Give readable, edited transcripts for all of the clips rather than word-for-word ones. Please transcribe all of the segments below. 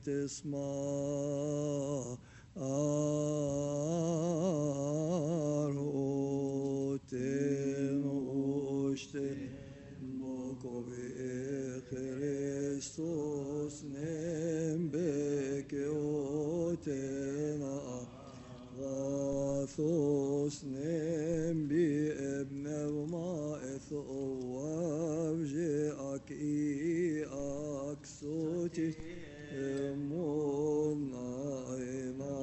تسمع أرهوتين وشتين بكوبي Christus nembeke otena Vathos nembi ebnevma ethowavje aki aksoti emunaima.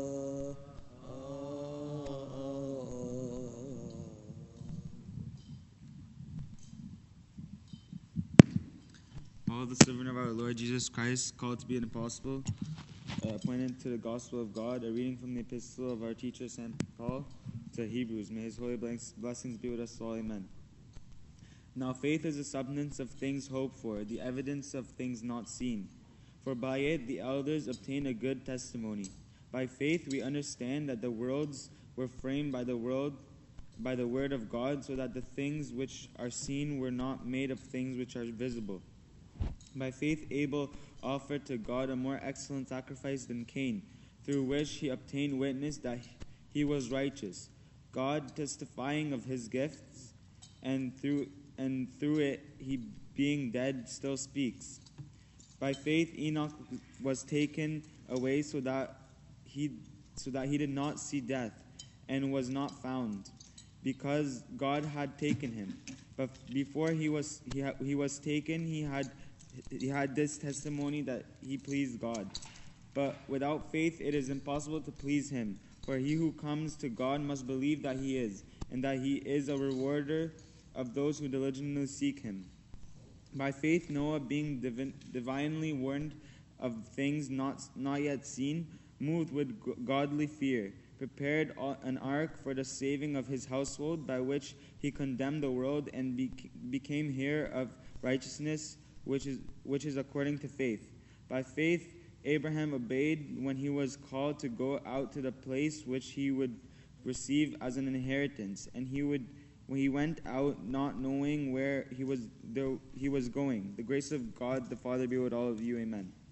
Paul, the servant of our Lord Jesus Christ, called to be an apostle, appointed to the gospel of God, a reading from the epistle of our teacher, St. Paul, to Hebrews. May his holy blessings be with us all. Amen. Now faith is the substance of things hoped for, the evidence of things not seen. For by it the elders obtained a good testimony. By faith we understand that the worlds were framed by the word of God, so that the things which are seen were not made of things which are visible. By faith Abel offered to God a more excellent sacrifice than Cain, through which he obtained witness that he was righteous, God testifying of his gifts, and through it he, being dead, still speaks. By faith Enoch was taken away so that he did not see death, and was not found, because God had taken him. But before he was taken, he had this testimony that he pleased God. But without faith it is impossible to please him. For he who comes to God must believe that he is, and that he is a rewarder of those who diligently seek him. By faith Noah, being divinely warned of things not yet seen, moved with godly fear, prepared an ark for the saving of his household, by which he condemned the world and became heir of righteousness, which is according to faith. By faith Abraham obeyed when he was called to go out to the place which he would receive as an inheritance, and when he went out not knowing where he was going. The grace of God the Father be with all of you. Amen.